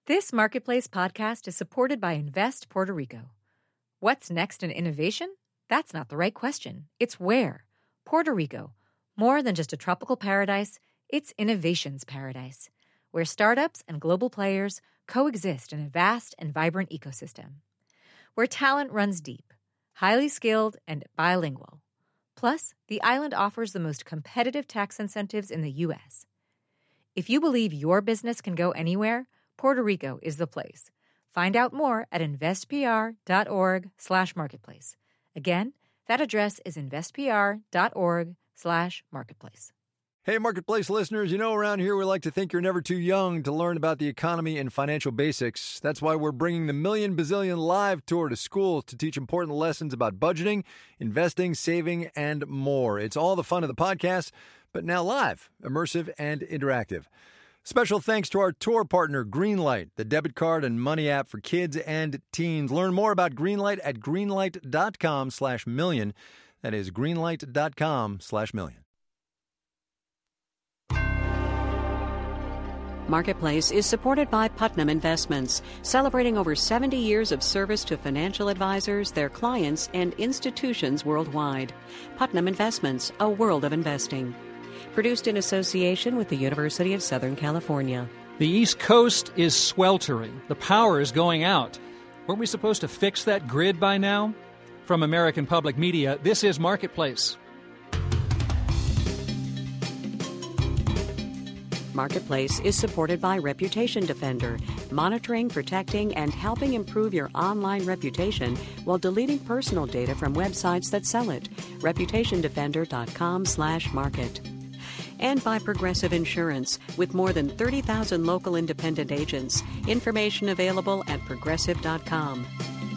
This Marketplace podcast is supported by Invest Puerto Rico. What's next in innovation? That's not the right question. It's where. Puerto Rico. More than just a tropical paradise, it's innovation's paradise, where startups and global players coexist in a vast and vibrant ecosystem. Where talent runs deep, highly skilled, and bilingual. Plus, the island offers the most competitive tax incentives in the U.S. If you believe your business can go anywhere, Puerto Rico is the place. Find out more at investpr.org/marketplace. Again, that address is investpr.org/marketplace. Hey, Marketplace listeners, you know around here we like to think you're never too young to learn about the economy and financial basics. That's why we're bringing the Million Bazillion Live Tour to schools to teach important lessons about budgeting, investing, saving, and more. It's all the fun of the podcast, but now live, immersive, and interactive. Special thanks to our tour partner, Greenlight, the debit card and money app for kids and teens. Learn more about Greenlight at greenlight.com/million. That is greenlight.com/million. Marketplace is supported by Putnam Investments, celebrating over 70 years of service to financial advisors, their clients, and institutions worldwide. Putnam Investments, a world of investing. Produced in association with the University of Southern California. The East Coast is sweltering. The power is going out. Weren't we supposed to fix that grid by now? From American Public Media, this is Marketplace. Marketplace is supported by Reputation Defender, monitoring, protecting, and helping improve your online reputation while deleting personal data from websites that sell it. ReputationDefender.com/market. And by Progressive Insurance, with more than 30,000 local independent agents. Information available at progressive.com.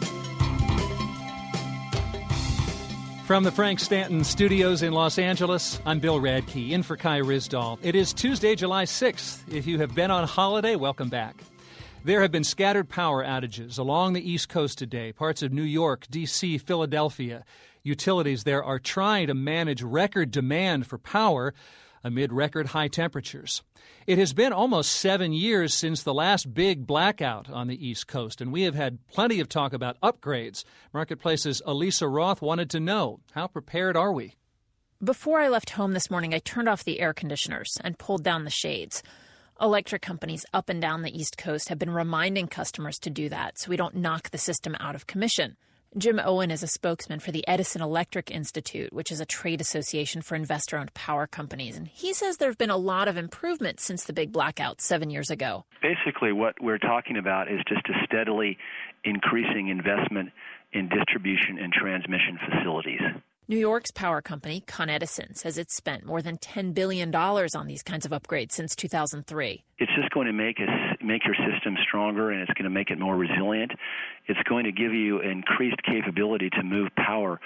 From the Frank Stanton Studios in Los Angeles, I'm Bill Radke, in for Kai Ryssdal. It is Tuesday, July 6th. If you have been on holiday, welcome back. There have been scattered power outages along the East Coast today, parts of New York, D.C., Philadelphia. Utilities there are trying to manage record demand for power amid record high temperatures. It has been almost 7 years since the last big blackout on the East Coast, and we have had plenty of talk about upgrades. Marketplace's Elisa Roth wanted to know, how prepared are we? Before I left home this morning, I turned off the air conditioners and pulled down the shades. Electric companies up and down the East Coast have been reminding customers to do that so we don't knock the system out of commission. Jim Owen is a spokesman for the Edison Electric Institute, which is a trade association for investor-owned power companies. And he says there have been a lot of improvements since the big blackout 7 years ago. Basically, what we're talking about is just a steadily increasing investment in distribution and transmission facilities. New York's power company, Con Edison, says it's spent more than $10 billion on these kinds of upgrades since 2003. It's just going to make your system stronger, and it's going to make it more resilient. It's going to give you increased capability to move power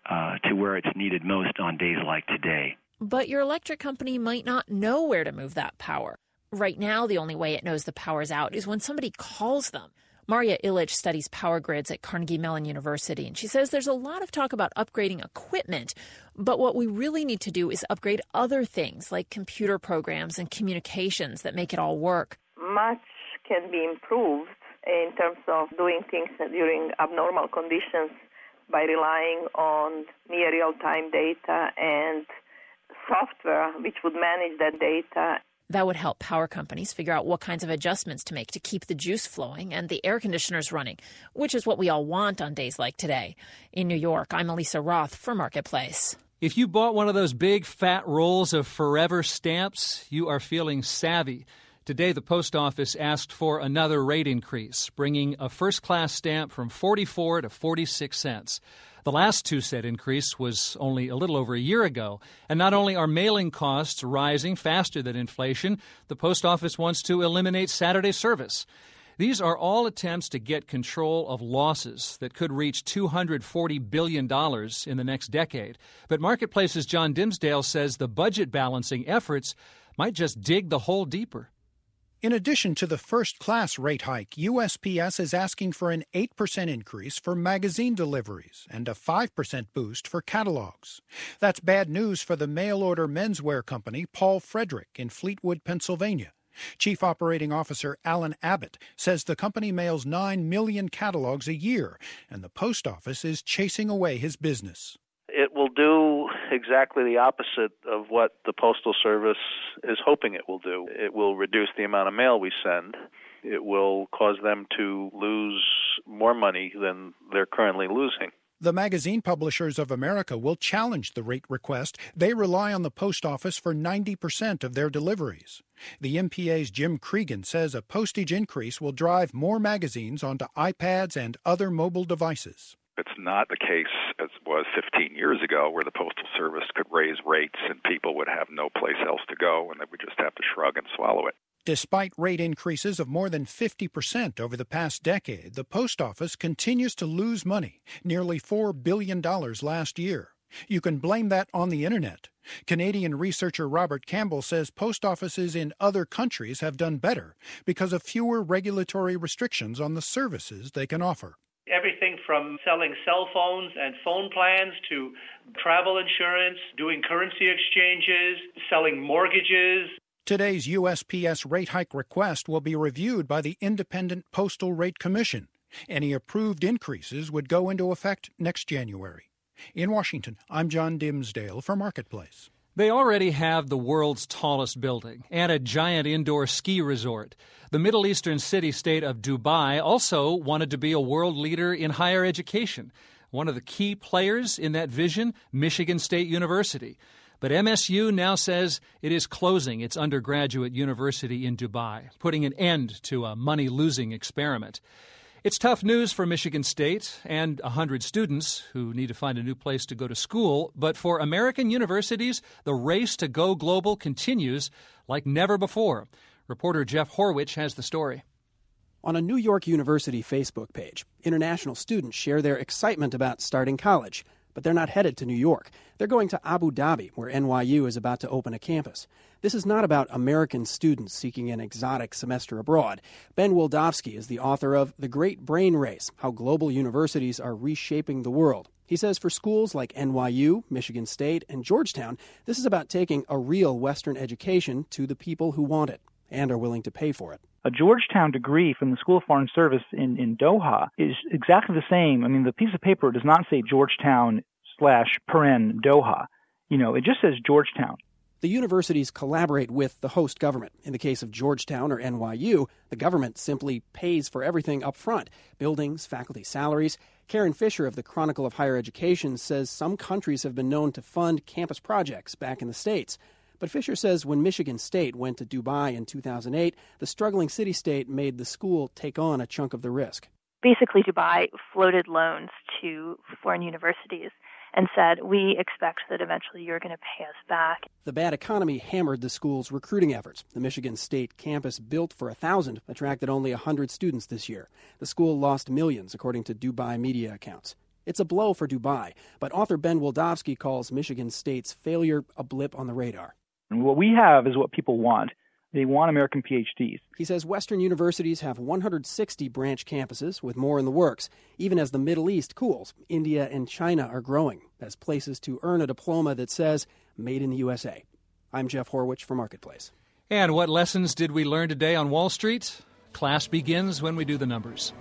to where it's needed most on days like today. But your electric company might not know where to move that power. Right now, the only way it knows the power's out is when somebody calls them. Marya Illich studies power grids at Carnegie Mellon University, and she says there's a lot of talk about upgrading equipment, but what we really need to do is upgrade other things like computer programs and communications that make it all work. Much can be improved in terms of doing things during abnormal conditions by relying on near real-time data and software which would manage that data. That would help power companies figure out what kinds of adjustments to make to keep the juice flowing and the air conditioners running, which is what we all want on days like today. In New York, I'm Elisa Roth for Marketplace. If you bought one of those big fat rolls of Forever stamps, you are feeling savvy. Today, the post office asked for another rate increase, bringing a first-class stamp from 44 to 46 cents. The last 2-cent increase was only a little over a year ago. And not only are mailing costs rising faster than inflation, the post office wants to eliminate Saturday service. These are all attempts to get control of losses that could reach $240 billion in the next decade. But Marketplace's John Dimsdale says the budget balancing efforts might just dig the hole deeper. In addition to the first-class rate hike, USPS is asking for an 8% increase for magazine deliveries and a 5% boost for catalogs. That's bad news for the mail-order menswear company Paul Frederick in Fleetwood, Pennsylvania. Chief Operating Officer Alan Abbott says the company mails 9 million catalogs a year, and the post office is chasing away his business. It will do exactly the opposite of what the Postal Service is hoping it will do. It will reduce the amount of mail we send. It will cause them to lose more money than they're currently losing. The Magazine Publishers of America will challenge the rate request. They rely on the post office for 90% of their deliveries. The MPA's Jim Cregan says a postage increase will drive more magazines onto iPads and other mobile devices. It's not the case as it was 15 years ago where the Postal Service could raise rates and people would have no place else to go and they would just have to shrug and swallow it. Despite rate increases of more than 50% over the past decade, the post office continues to lose money, nearly $4 billion last year. You can blame that on the Internet. Canadian researcher Robert Campbell says post offices in other countries have done better because of fewer regulatory restrictions on the services they can offer. Everything from selling cell phones and phone plans to travel insurance, doing currency exchanges, selling mortgages. Today's USPS rate hike request will be reviewed by the Independent Postal Rate Commission. Any approved increases would go into effect next January. In Washington, I'm John Dimsdale for Marketplace. They already have the world's tallest building and a giant indoor ski resort. The Middle Eastern city-state of Dubai also wanted to be a world leader in higher education. One of the key players in that vision, Michigan State University. But MSU now says it is closing its undergraduate university in Dubai, putting an end to a money-losing experiment. It's tough news for Michigan State and 100 students who need to find a new place to go to school. But for American universities, the race to go global continues like never before. Reporter Jeff Horwich has the story. On a New York University Facebook page, international students share their excitement about starting college. But they're not headed to New York. They're going to Abu Dhabi, where NYU is about to open a campus. This is not about American students seeking an exotic semester abroad. Ben Wildavsky is the author of The Great Brain Race, How Global Universities Are Reshaping the World. He says for schools like NYU, Michigan State, and Georgetown, this is about taking a real Western education to the people who want it and are willing to pay for it. A Georgetown degree from the School of Foreign Service in Doha is exactly the same. I mean, the piece of paper does not say Georgetown / Doha. It just says Georgetown. The universities collaborate with the host government. In the case of Georgetown or NYU, the government simply pays for everything up front: buildings, faculty salaries. Karen Fisher of the Chronicle of Higher Education says some countries have been known to fund campus projects back in the States. But Fisher says when Michigan State went to Dubai in 2008, the struggling city-state made the school take on a chunk of the risk. Basically, Dubai floated loans to foreign universities and said, we expect that eventually you're going to pay us back. The bad economy hammered the school's recruiting efforts. The Michigan State campus, built for 1,000, attracted only 100 students this year. The school lost millions, according to Dubai media accounts. It's a blow for Dubai, but author Ben Wildavsky calls Michigan State's failure a blip on the radar. And what we have is what people want. They want American PhDs. He says Western universities have 160 branch campuses, with more in the works. Even as the Middle East cools, India and China are growing as places to earn a diploma that says Made in the USA. I'm Jeff Horwich for Marketplace. And what lessons did we learn today on Wall Street? Class begins when we do the numbers.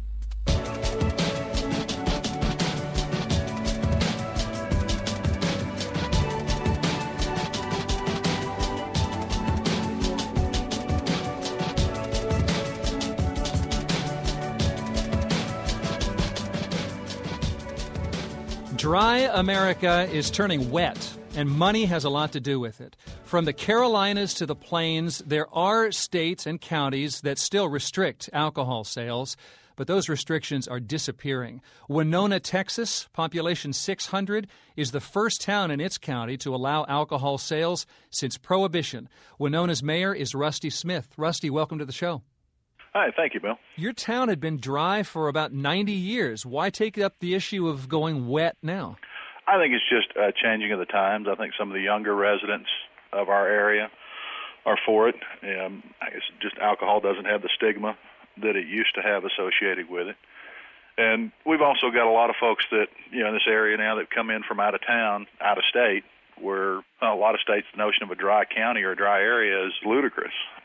Dry America is turning wet, and money has a lot to do with it. From the Carolinas to the Plains, there are states and counties that still restrict alcohol sales, but those restrictions are disappearing. Winona, Texas, population 600, is the first town in its county to allow alcohol sales since Prohibition. Winona's mayor is Rusty Smith. Rusty, welcome to the show. Hi, thank you, Bill. Your town had been dry for about 90 years. Why take up the issue of going wet now? I think it's just a changing of the times. I think some of the younger residents of our area are for it. I guess just alcohol doesn't have the stigma that it used to have associated with it. And we've also got a lot of folks that, in this area now that come in from out of town, out of state, where a lot of states, the notion of a dry county or a dry area is ludicrous.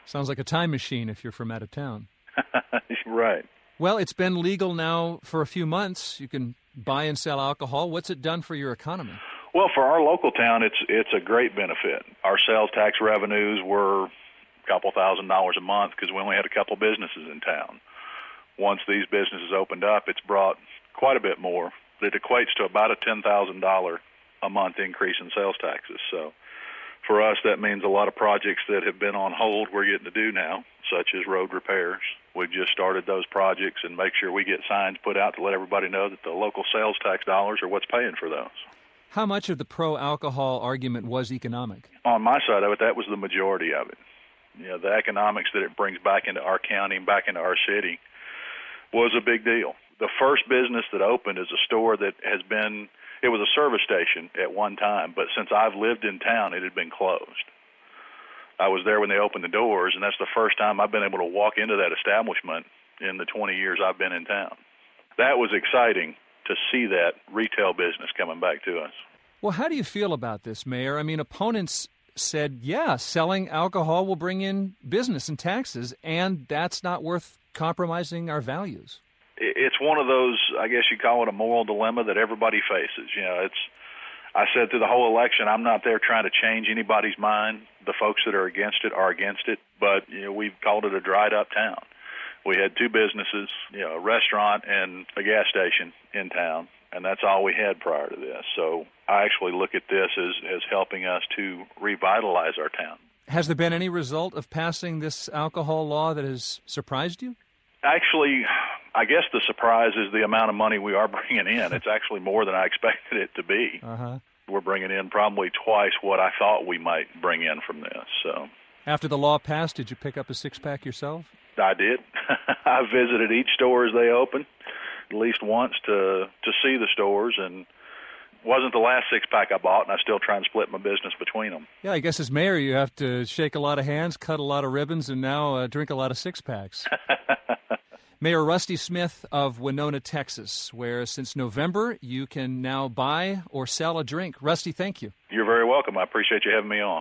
Sounds like a time machine if you're from out of town. Right. Well, it's been legal now for a few months. You can buy and sell alcohol. What's it done for your economy? Well, for our local town, it's a great benefit. Our sales tax revenues were a couple $1,000s a month because we only had a couple businesses in town. Once these businesses opened up, it's brought quite a bit more. It equates to about a $10,000 a month increase in sales taxes. So for us, that means a lot of projects that have been on hold we're getting to do now, such as road repairs. We've just started those projects and make sure we get signs put out to let everybody know that the local sales tax dollars are what's paying for those. How much of the pro-alcohol argument was economic? On my side of it, that was the majority of it. You know, the economics that it brings back into our county and back into our city was a big deal. The first business that opened is a store that it was a service station at one time, but since I've lived in town, it had been closed. I was there when they opened the doors, and that's the first time I've been able to walk into that establishment in the 20 years I've been in town. That was exciting to see that retail business coming back to us. Well, how do you feel about this, Mayor? I mean, opponents said, yeah, selling alcohol will bring in business and taxes, and that's not worth compromising our values. It's one of those, I guess you call it a moral dilemma that everybody faces. You know, I said through the whole election, I'm not there trying to change anybody's mind. The folks that are against it are against it, but you know, we've called it a dried up town. We had two businesses, you know, a restaurant and a gas station in town, and that's all we had prior to this. So I actually look at this as helping us to revitalize our town. Has there been any result of passing this alcohol law that has surprised you? Actually, I guess the surprise is the amount of money we are bringing in. It's actually more than I expected it to be. Uh-huh. We're bringing in probably twice what I thought we might bring in from this. So, after the law passed, did you pick up a six-pack yourself? I did. I visited each store as they opened at least once to see the stores, and it wasn't the last six-pack I bought, and I still try and split my business between them. Yeah, I guess as mayor you have to shake a lot of hands, cut a lot of ribbons, and now drink a lot of six-packs. Mayor Rusty Smith of Winona, Texas, where since November you can now buy or sell a drink. Rusty, thank you. You're very welcome. I appreciate you having me on.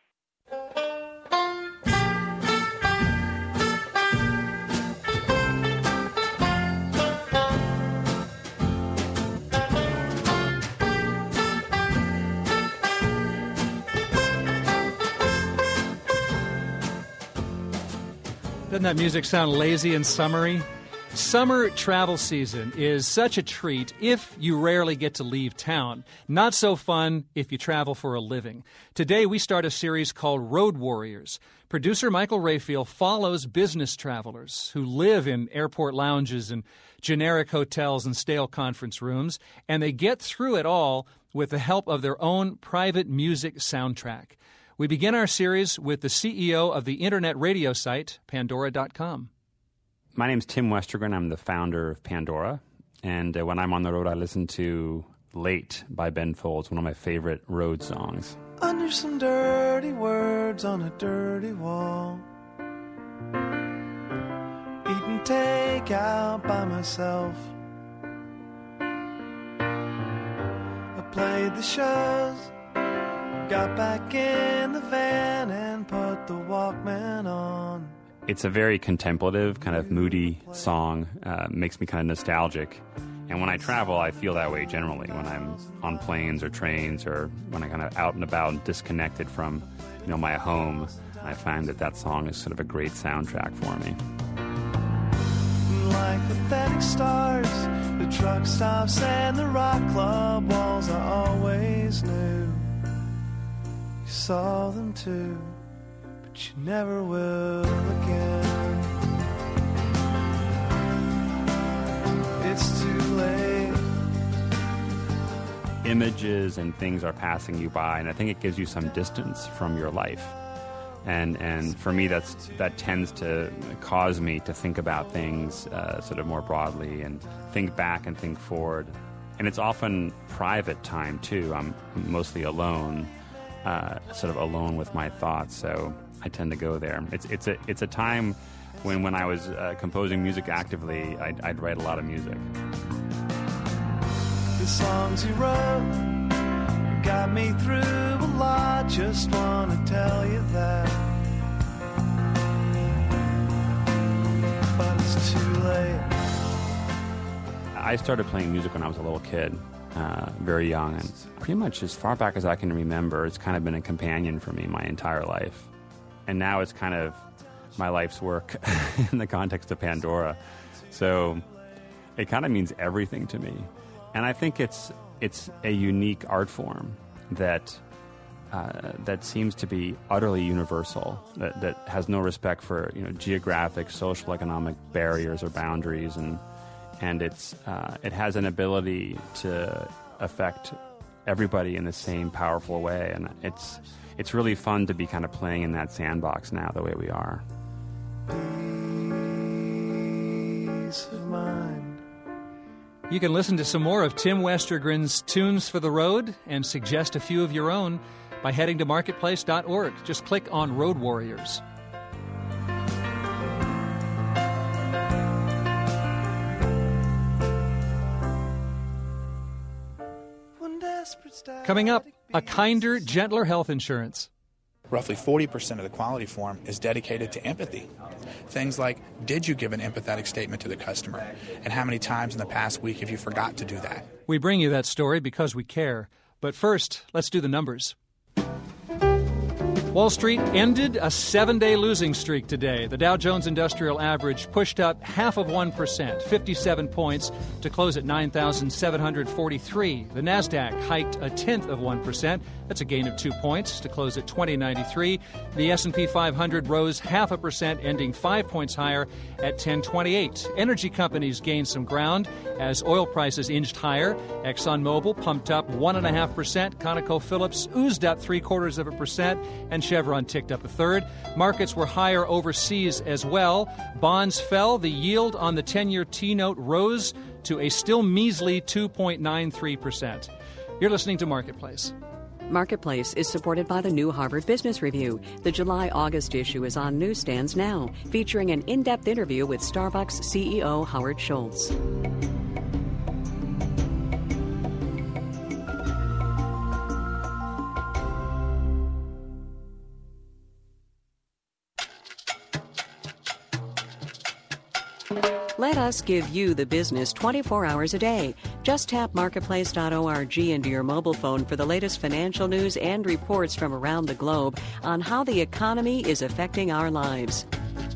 Doesn't that music sound lazy and summery? Summer travel season is such a treat if you rarely get to leave town. Not so fun if you travel for a living. Today we start a series called Road Warriors. Producer Michael Rayfield follows business travelers who live in airport lounges and generic hotels and stale conference rooms, and they get through it all with the help of their own private music soundtrack. We begin our series with the CEO of the internet radio site, Pandora.com. My name's Tim Westergren. I'm the founder of Pandora. And when I'm on the road, I listen to Late by Ben Folds, one of my favorite road songs. Under some dirty words on a dirty wall, eating takeout by myself. I played the shows, got back in the van and put the Walkman on. It's a very contemplative, kind of moody song, makes me kind of nostalgic. And when I travel, I feel that way generally, when I'm on planes or trains or when I'm kind of out and about and disconnected from, you know, my home. I find that song is sort of a great soundtrack for me. Like pathetic stars, the truck stops and the rock club walls I always knew. You saw them too, but you never will again. It's too late. Images and things are passing you by, and I think it gives you some distance from your life. And for me, that tends to cause me to think about things sort of more broadly and think back and think forward. And it's often private time, too. I'm mostly alone, sort of alone with my thoughts, so I tend to go there. It's a time when I was composing music actively, I'd write a lot of music. The songs you wrote got me through a lot, just want to tell you that. I started playing music when I was a little kid, very young, and pretty much as far back as I can remember, it's kind of been a companion for me my entire life. And now it's kind of my life's work in the context of Pandora. So it kind of means everything to me. And I think it's a unique art form that seems to be utterly universal, that has no respect for geographic, social, economic barriers or boundaries, and it has an ability to affect everybody in the same powerful way. And it's really fun to be kind of playing in that sandbox now the way we are. Peace of mind. You can listen to some more of Tim Westergren's Tunes for the Road and suggest a few of your own by heading to marketplace.org. Just click on Road Warriors. Coming up, a kinder, gentler health insurance. Roughly 40% of the quality form is dedicated to empathy. Things like, did you give an empathetic statement to the customer? And how many times in the past week have you forgot to do that? We bring you that story because we care. But first, let's do the numbers. Wall Street ended a 7-day losing streak today. The Dow Jones Industrial Average pushed up 0.5%, 57 points, to close at 9,743. The Nasdaq hiked 0.1%. That's a gain of 2 points to close at 2093. The S&P 500 rose 0.5%, ending 5 points higher at 1028. Energy companies gained some ground as oil prices inched higher. ExxonMobil pumped up 1.5%. ConocoPhillips oozed up 0.75%, and Chevron ticked up 1/3. Markets were higher overseas as well. Bonds fell. The yield on the 10-year T-note rose to a still measly 2.93%. You're listening to Marketplace. Marketplace is supported by the new Harvard Business Review. The July-August issue is on newsstands now, featuring an in-depth interview with Starbucks CEO Howard Schultz. Let us give you the business 24 hours a day. Just tap marketplace.org into your mobile phone for the latest financial news and reports from around the globe on how the economy is affecting our lives.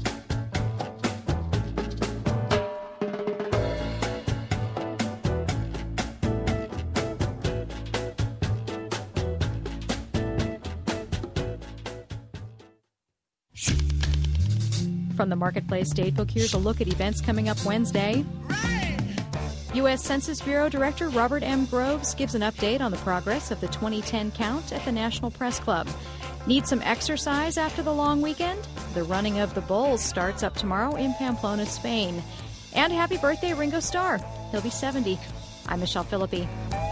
From the Marketplace Datebook, here's a look at events coming up Wednesday. U.S. Census Bureau Director Robert M. Groves gives an update on the progress of the 2010 count at the National Press Club. Need some exercise after the long weekend? The running of the bulls starts up tomorrow in Pamplona, Spain. And happy birthday, Ringo Starr. He'll be 70. I'm Michelle Philippi.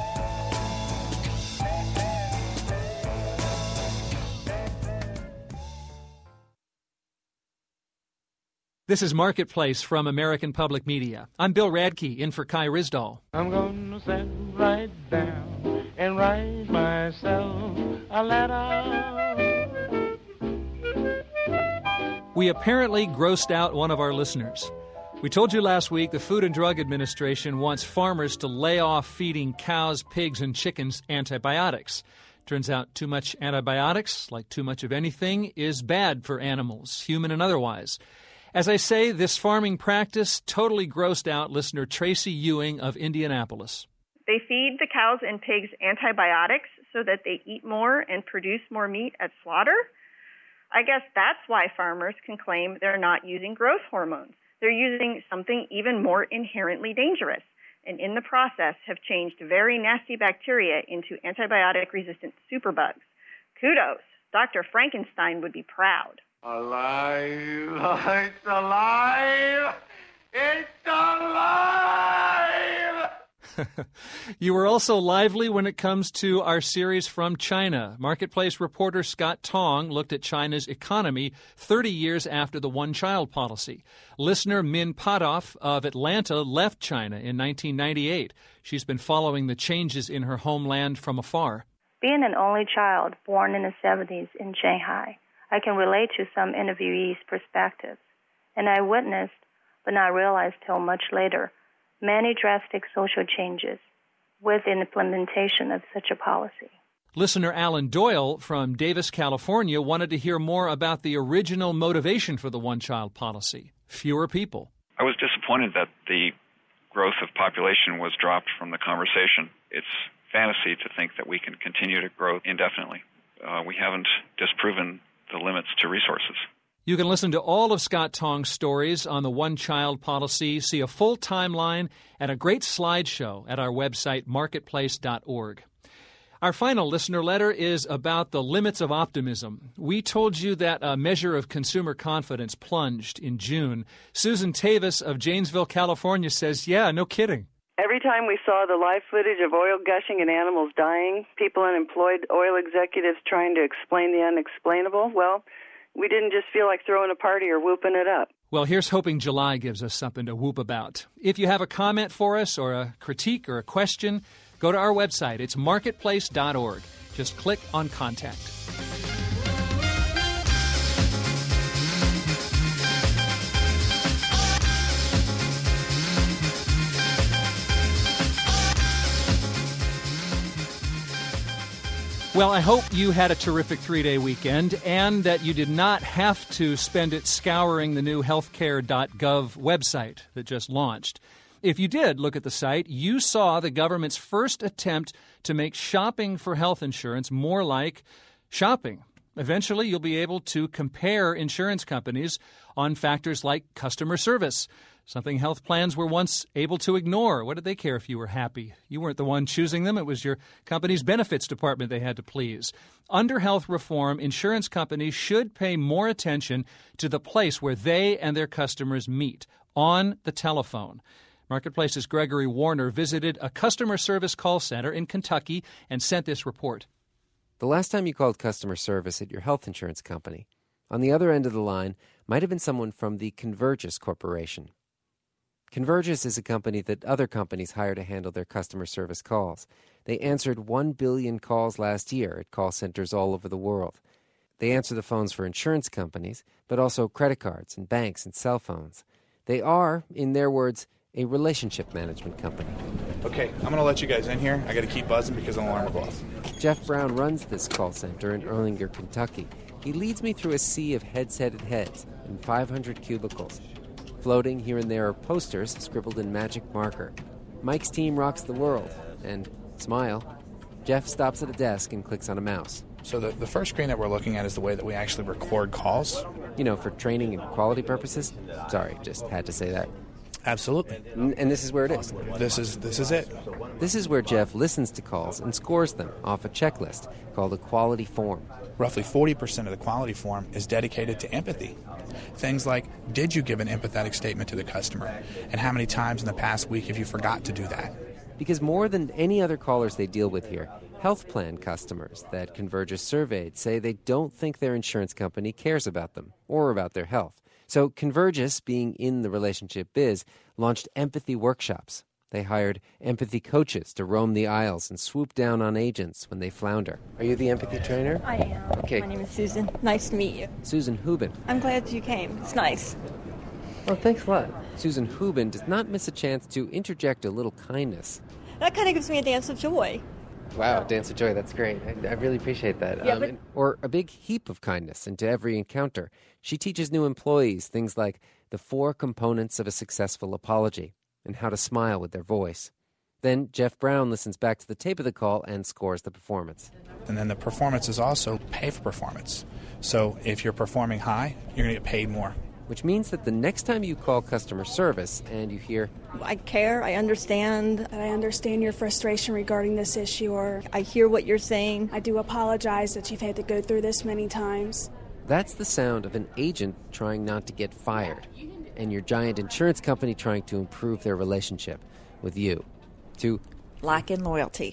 This is Marketplace from American Public Media. I'm Bill Radke, in for Kai Risdall. I'm going to sit right down and write myself a letter. We apparently grossed out one of our listeners. We told you last week the Food and Drug Administration wants farmers to lay off feeding cows, pigs, and chickens antibiotics. Turns out too much antibiotics, like too much of anything, is bad for animals, human and otherwise. As I say, this farming practice totally grossed out listener Tracy Ewing of Indianapolis. They feed the cows and pigs antibiotics so that they eat more and produce more meat at slaughter. I guess that's why farmers can claim they're not using growth hormones. They're using something even more inherently dangerous, and in the process have changed very nasty bacteria into antibiotic-resistant superbugs. Kudos. Dr. Frankenstein would be proud. Alive! It's alive! It's alive! You were also lively when it comes to our series from China. Marketplace reporter Scott Tong looked at China's economy 30 years after the one-child policy. Listener Min Padoff of Atlanta left China in 1998. She's been following the changes in her homeland from afar. Being an only child born in the 70s in Shanghai, I can relate to some interviewees' perspectives, and I witnessed, but not realized till much later, many drastic social changes with the implementation of such a policy. Listener Alan Doyle from Davis, California, wanted to hear more about the original motivation for the one-child policy: fewer people. I was disappointed that the growth of population was dropped from the conversation. It's fantasy to think that we can continue to grow indefinitely. We haven't disproven the limits to resources. You can listen to all of Scott Tong's stories on the one-child policy, see a full timeline, and a great slideshow at our website, marketplace.org. Our final listener letter is about the limits of optimism. We told you that a measure of consumer confidence plunged in June. Susan Tavis of Janesville, California says, yeah, no kidding. Every time we saw the live footage of oil gushing and animals dying, people unemployed, oil executives trying to explain the unexplainable, well, we didn't just feel like throwing a party or whooping it up. Well, here's hoping July gives us something to whoop about. If you have a comment for us or a critique or a question, go to our website. It's marketplace.org. Just click on Contact. Well, I hope you had a terrific 3-day weekend and that you did not have to spend it scouring the new healthcare.gov website that just launched. If you did look at the site, you saw the government's first attempt to make shopping for health insurance more like shopping. Eventually, you'll be able to compare insurance companies on factors like customer service, something health plans were once able to ignore. What did they care if you were happy? You weren't the one choosing them. It was your company's benefits department they had to please. Under health reform, insurance companies should pay more attention to the place where they and their customers meet, on the telephone. Marketplace's Gregory Warner visited a customer service call center in Kentucky and sent this report. The last time you called customer service at your health insurance company, on the other end of the line might have been someone from the Convergys Corporation. Convergys is a company that other companies hire to handle their customer service calls. They answered 1 billion calls last year at call centers all over the world. They answer the phones for insurance companies, but also credit cards and banks and cell phones. They are, in their words, a relationship management company. Okay, I'm going to let you guys in here. I got to keep buzzing because an alarm will go off. Jeff Brown runs this call center in Erlanger, Kentucky. He leads me through a sea of heads-headed heads and 500 cubicles. Floating here and there are posters scribbled in magic marker. Mike's team rocks the world. And smile. Jeff stops at a desk and clicks on a mouse. So the first screen that we're looking at is the way that we actually record calls. You know, for training and quality purposes? Sorry, just had to say that. Absolutely. And this is where it is. This is it. This is where Jeff listens to calls and scores them off a checklist called a quality form. Roughly 40% of the quality form is dedicated to empathy. Things like, did you give an empathetic statement to the customer? And how many times in the past week have you forgot to do that? Because more than any other callers they deal with here, health plan customers that Convergys surveyed say they don't think their insurance company cares about them or about their health. So Convergys, being in the relationship biz, launched empathy workshops. They hired empathy coaches to roam the aisles and swoop down on agents when they flounder. Are you the empathy trainer? I am. Okay. My name is Susan. Nice to meet you. Susan Hubin. I'm glad you came. It's nice. Well, thanks a lot. Susan Hubin does not miss a chance to interject a little kindness. That kind of gives me a dance of joy. Wow, dance of joy, that's great. I really appreciate that. Yeah, or a big heap of kindness into every encounter. She teaches new employees things like the 4 components of a successful apology and how to smile with their voice. Then Jeff Brown listens back to the tape of the call and scores the performance. And then the performance is also pay for performance. So if you're performing high, you're going to get paid more. Which means that the next time you call customer service and you hear, I care, I understand. I understand your frustration regarding this issue, or I hear what you're saying. I do apologize that you've had to go through this many times. That's the sound of an agent trying not to get fired, and your giant insurance company trying to improve their relationship with you. To lack in loyalty.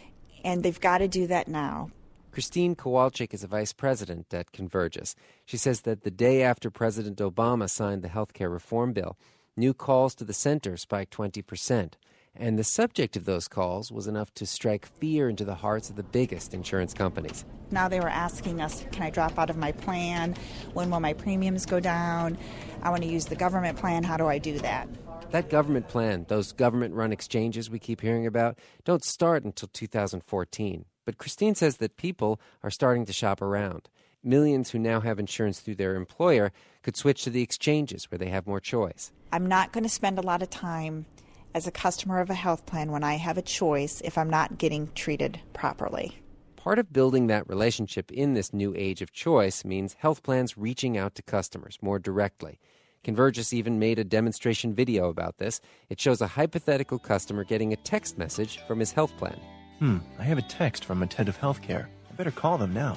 And they've got to do that now. Christine Kowalczyk is a vice president at Convergys. She says that the day after President Obama signed the healthcare reform bill, new calls to the center spiked 20%. And the subject of those calls was enough to strike fear into the hearts of the biggest insurance companies. Now they were asking us, can I drop out of my plan? When will my premiums go down? I want to use the government plan. How do I do that? That government plan, those government-run exchanges we keep hearing about, don't start until 2014. But Christine says that people are starting to shop around. Millions who now have insurance through their employer could switch to the exchanges where they have more choice. I'm not going to spend a lot of time as a customer of a health plan when I have a choice if I'm not getting treated properly. Part of building that relationship in this new age of choice means health plans reaching out to customers more directly. Convergys even made a demonstration video about this. It shows a hypothetical customer getting a text message from his health plan. I have a text from Attentive Healthcare. I better call them now.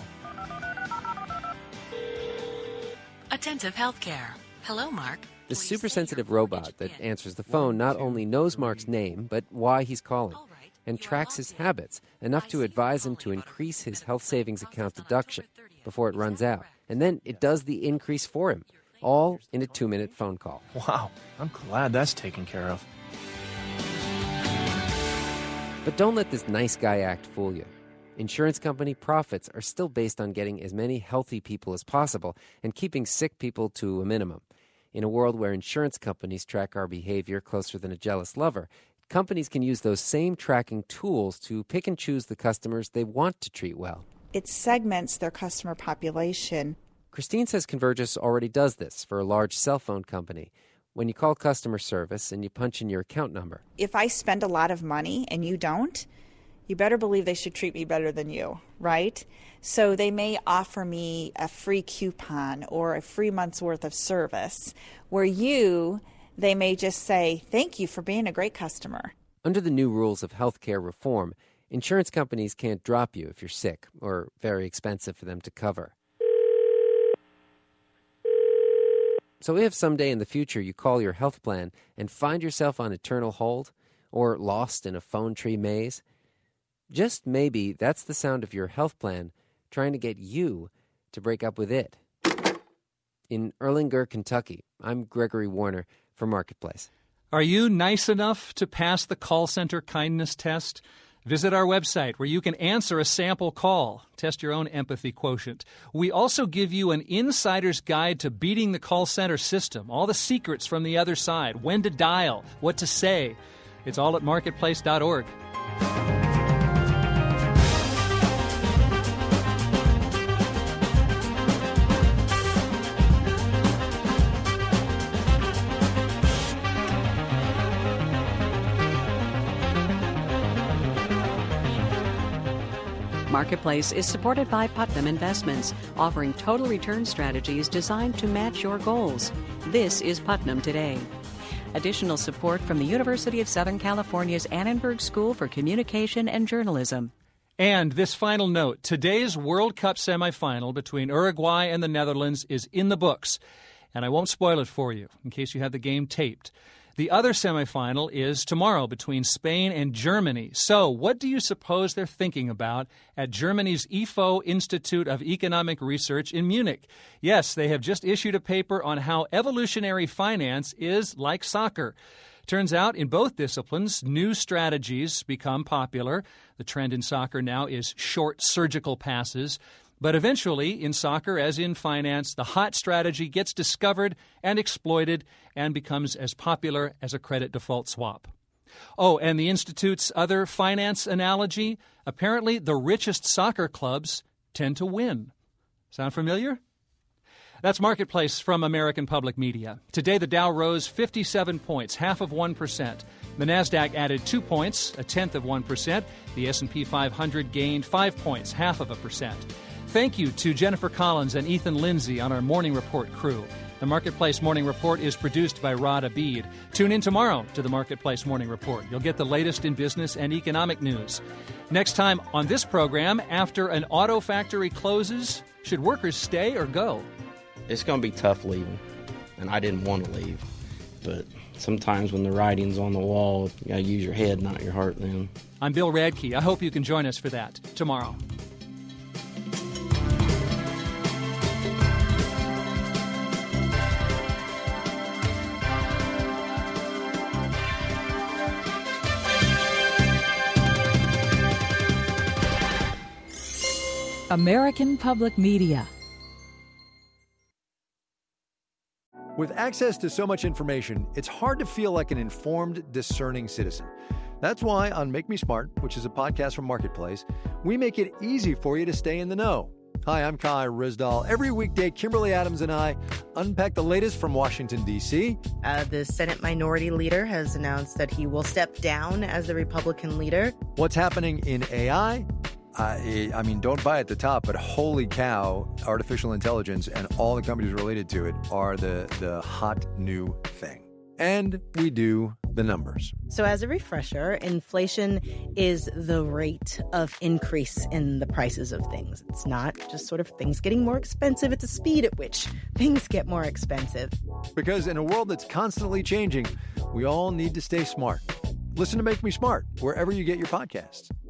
Attentive Healthcare. Hello, Mark. The super-sensitive robot that answers the phone not only knows Mark's name, but why he's calling, and tracks his habits, enough to advise him to increase his health savings account deduction before it runs out. And then it does the increase for him, all in a 2-minute phone call. Wow, I'm glad that's taken care of. But don't let this nice guy act fool you. Insurance company profits are still based on getting as many healthy people as possible and keeping sick people to a minimum. In a world where insurance companies track our behavior closer than a jealous lover, companies can use those same tracking tools to pick and choose the customers they want to treat well. It segments their customer population. Christine says Convergys already does this for a large cell phone company. When you call customer service and you punch in your account number. If I spend a lot of money and you don't, you better believe they should treat me better than you, right? So they may offer me a free coupon or a free month's worth of service, where they may just say, thank you for being a great customer. Under the new rules of healthcare reform, insurance companies can't drop you if you're sick or very expensive for them to cover. So if someday in the future you call your health plan and find yourself on eternal hold or lost in a phone tree maze, just maybe that's the sound of your health plan trying to get you to break up with it. In Erlanger, Kentucky, I'm Gregory Warner for Marketplace. Are you nice enough to pass the call center kindness test? Visit our website where you can answer a sample call. Test your own empathy quotient. We also give you an insider's guide to beating the call center system, all the secrets from the other side, when to dial, what to say. It's all at marketplace.org. Marketplace is supported by Putnam Investments, offering total return strategies designed to match your goals. This is Putnam Today. Additional support from the University of Southern California's Annenberg School for Communication and Journalism. And this final note, today's World Cup semifinal between Uruguay and the Netherlands is in the books. And I won't spoil it for you in case you have the game taped. The other semifinal is tomorrow between Spain and Germany. So what do you suppose they're thinking about at Germany's IFO Institute of Economic Research in Munich? Yes, they have just issued a paper on how evolutionary finance is like soccer. Turns out in both disciplines, new strategies become popular. The trend in soccer now is short surgical passes. But eventually, in soccer as in finance, the hot strategy gets discovered and exploited and becomes as popular as a credit default swap. Oh, and the Institute's other finance analogy, apparently the richest soccer clubs tend to win. Sound familiar? That's Marketplace from American Public Media. Today, the Dow rose 57 points, 0.5%. The Nasdaq added 2 points, 0.1%. The S&P 500 gained 5 points, 0.5%. Thank you to Jennifer Collins and Ethan Lindsay on our Morning Report crew. The Marketplace Morning Report is produced by Rod Abid. Tune in tomorrow to the Marketplace Morning Report. You'll get the latest in business and economic news. Next time on this program, after an auto factory closes, should workers stay or go? It's going to be tough leaving, and I didn't want to leave. But sometimes when the writing's on the wall, you got to use your head, not your heart then. I'm Bill Radke. I hope you can join us for that tomorrow. American Public Media. With access to so much information, it's hard to feel like an informed, discerning citizen. That's why on Make Me Smart, which is a podcast from Marketplace, we make it easy for you to stay in the know. Hi, I'm Kai Rizdal. Every weekday, Kimberly Adams and I unpack the latest from Washington, D.C. The Senate Minority Leader has announced that he will step down as the Republican leader. What's happening in AI? I mean, don't buy at the top, but holy cow, artificial intelligence and all the companies related to it are the hot new thing. And we do the numbers. So as a refresher, inflation is the rate of increase in the prices of things. It's not just sort of things getting more expensive. It's the speed at which things get more expensive. Because in a world that's constantly changing, we all need to stay smart. Listen to Make Me Smart wherever you get your podcasts.